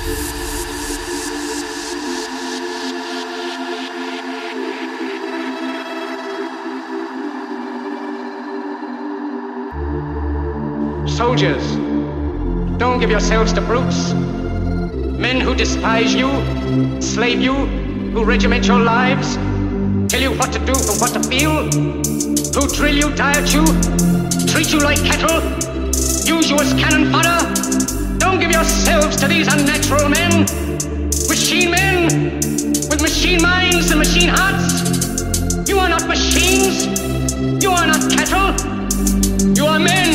Soldiers, don't give yourselves to brutes. Men who despise you, slave you, who regiment your lives, tell you what to do and what to feel, who drill you, diet you, treat you like cattle, use you as cannon fodder. Don't give yourselves to these unnatural men, machine men, with machine minds and machine hearts. You are not machines, you are not cattle, you are men.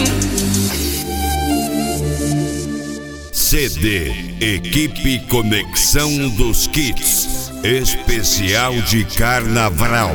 CD Equipe Conexão dos Kits, especial de Carnaval.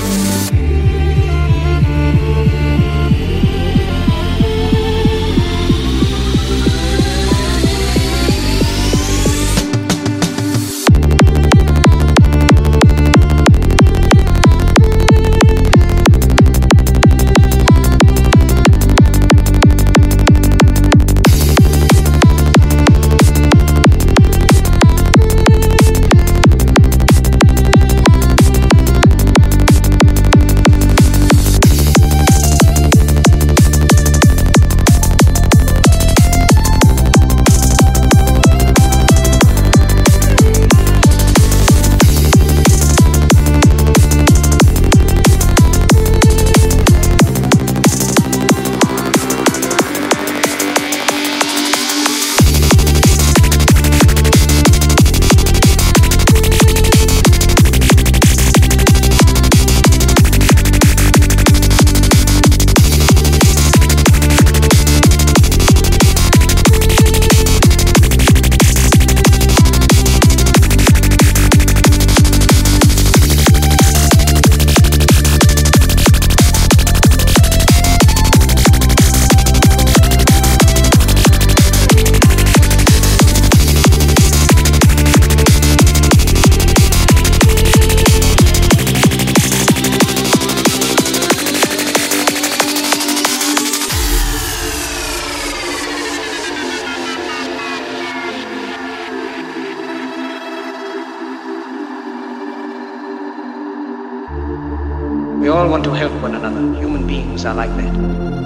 We all want to help one another. Human beings are like that.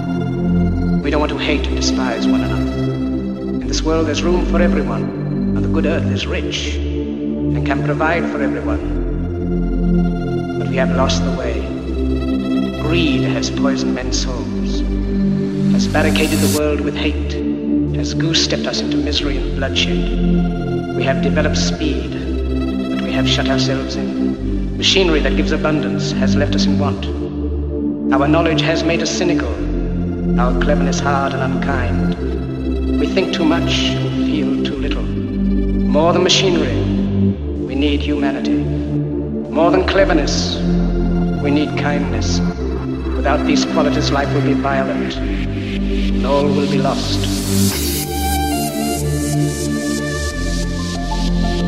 We don't want to hate and despise one another. In this world there's room for everyone, and the good earth is rich and can provide for everyone. But we have lost the way. Greed has poisoned men's souls, has barricaded the world with hate, has goose-stepped us into misery and bloodshed. We have developed speed, but we have shut ourselves in. Machinery that gives abundance has left us in want. Our knowledge has made us cynical, our cleverness hard and unkind. We think too much and feel too little. More than machinery, we need humanity. More than cleverness, we need kindness. Without these qualities, life will be violent, and all will be lost.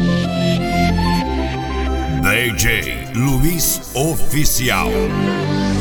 DJ Luiz Oficial.